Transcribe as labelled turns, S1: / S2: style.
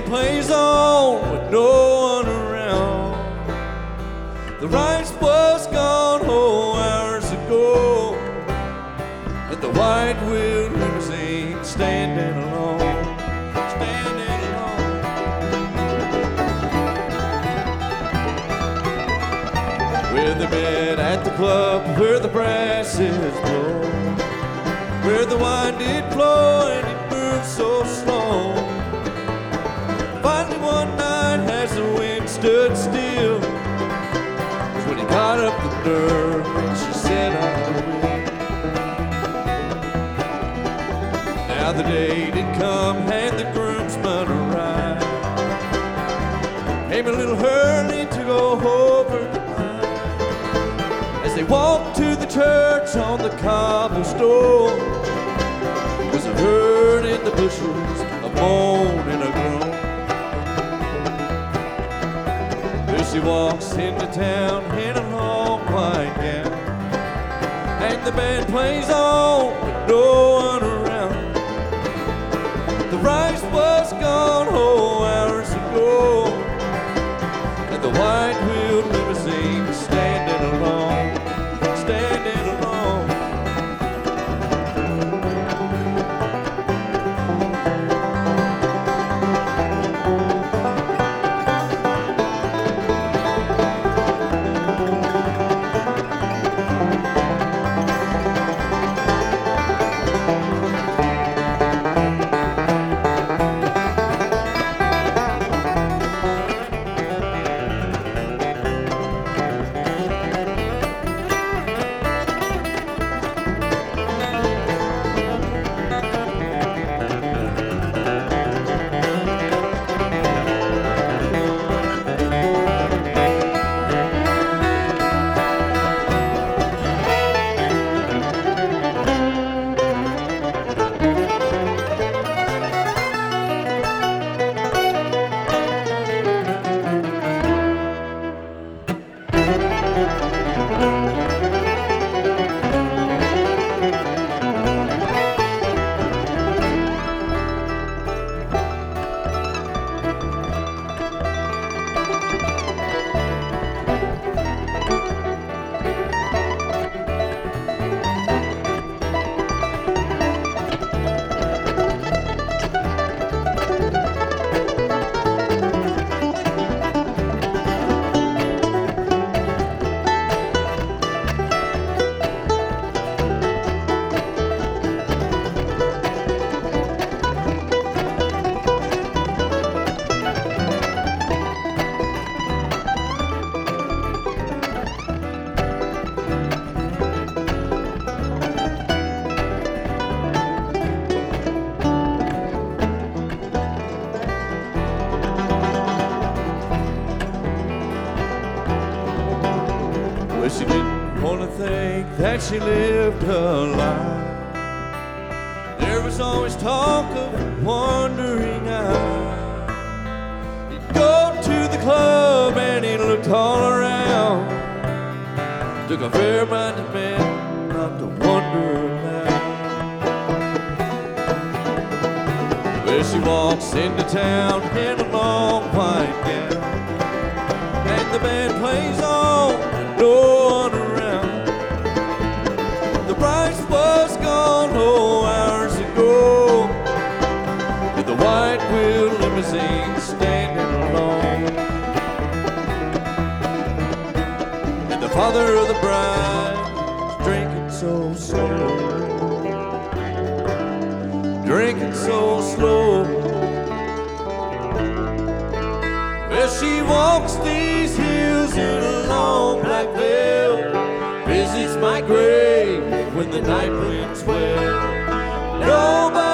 S1: plays on with no one around. The rice was gone 4 hours ago, and the white-wheeled limousine standing alone, standing alone. Where they met at the club, where the brasses blow, where the wine did flow and it moved so slow. Finally one night as the wind stood still, was when he got up the nerve and she said, I will. Now the day did come and the groomsmen arrived, came a little early to go over the line. As they walked to the church on the cobblestone, was a herd in the bushes, a moan and a groan. There she walks into town in a long white gown, and the band plays on with no one around. The rice was gone 4 hours ago, and the white-wheeled limousine standing alone, standing alone. Well, she didn't want to think that she lived her life. There was always talk of a wandering eye. He'd go to the club and he looked all around. Took a fair-minded man not to wonder aloud. Well, she walks into town in a long white gown, and the band plays on with no one around. The rice was gone 4 hours ago, with the white-wheeled limousine standing alone. And the father of the bride was drinking so slow, drinking so slow. Well, she walks these hills in a long black veil, visits my grave when the night winds wail. Nobody